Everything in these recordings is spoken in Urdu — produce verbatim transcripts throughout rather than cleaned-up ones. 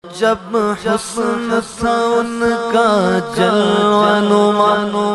جب حسن تھا ان کا جلوہ نما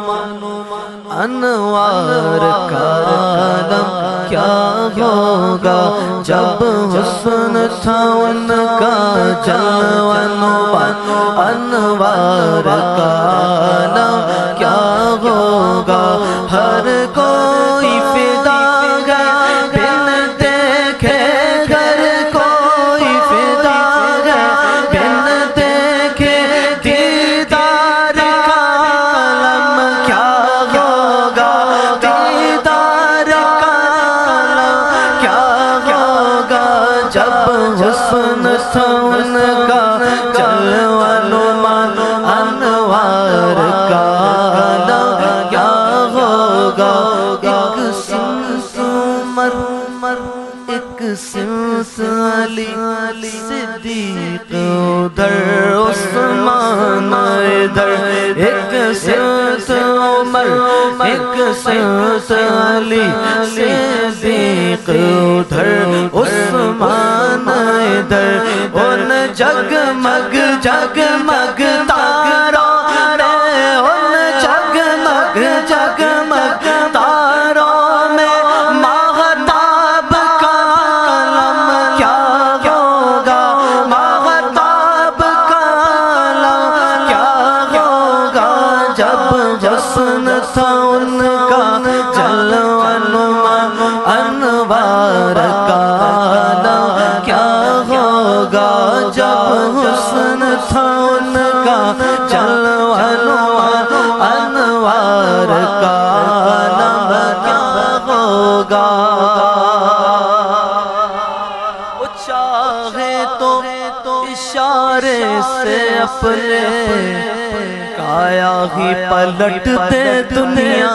انوار کا عالم کیا ہوگا جب حسن تھا ان کا جلوہ نما انوار کا عالم کیا ہوگا ہر کوئی فدا ہے بن دیکھے گھر کوئی فدا ہے بن دیکھے دیدار کا عالم کیا ہوگا دیدار کا عالم کیا ہوگا جب حسن تھا ان کا جلوہ نما انوار کا عالم کیا ہوگا ایک سمت عمر ایک سمت علی صدیق ادھر عثمان ادھر ایک سمت عمر ایک سمت علی صدیق ادھر عثمان ادھر ان جگمگ جگمگ تاروں میں ان جگمگ جگمگ تاروں میں ماہتاب کا عالم کیا ہوگا ماہتاب کا عالم کیا ہوگا جب حسن تھا ان کا جلوہ نما انوار کا عالم کیا ہوگا جب حسن تھا ان کا جلوہ نما انوار کا عالم کیا ہوگا وہ چاہے تو اشارے سے اپنے کایا ہی پلٹ دے دنیا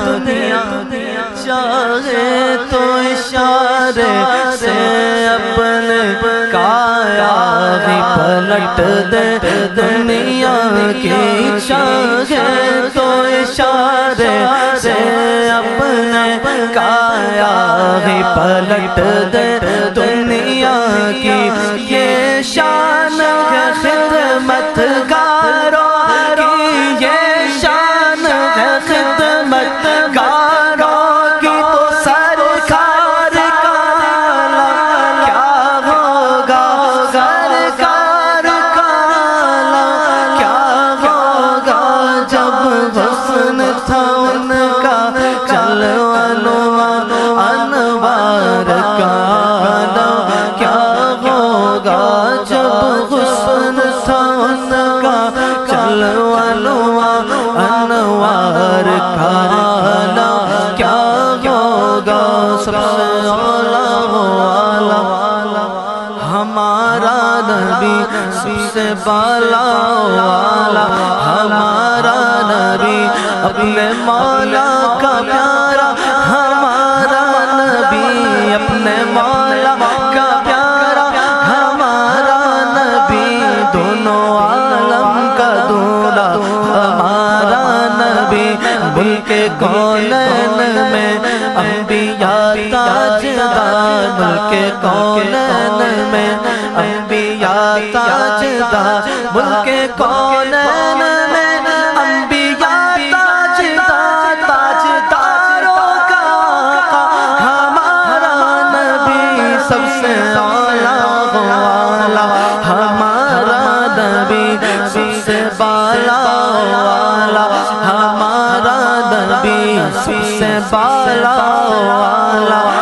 چاہے تو اشارے سے اپنے کایا ہی پلٹ دے دنیا کی چاہے تو اشارے سے اپنے کایا ہی پلٹ دے دنیا کی یہ شان ہے خدمت گاروں کی یہ شان ہے خدمت گاروں کی تو سرکار کا عالم کیا ہوگا سرکار کا عالم کیا ہوگا جب حسن تھا ان کا جلوہ نما انوار کا عالم کیا ہوگا جب حسن تھا ان کا جلوہ نما انوار کا عالم کیا ہوگا سب سے اعلیٰ والا ہمارا نبی سب سے بالا والا ہمارا نبی اپنے مولا کا پیارا ہمارا نبی اپنے مولا کا پیارا ہمارا نبی دونوں عالم کا دولا ہمارا نبی ملک کونین میں انبیاء تاجدار ملک کونین میں انبیاء تاجدار ملک کونین میں انبیاء تاجدار تاجداروں کا آقا ہمارا نبی سب سے اعلیٰ والا ہمارا نبی سب سے بالا والا ہمارا نبی سب سے بالا والا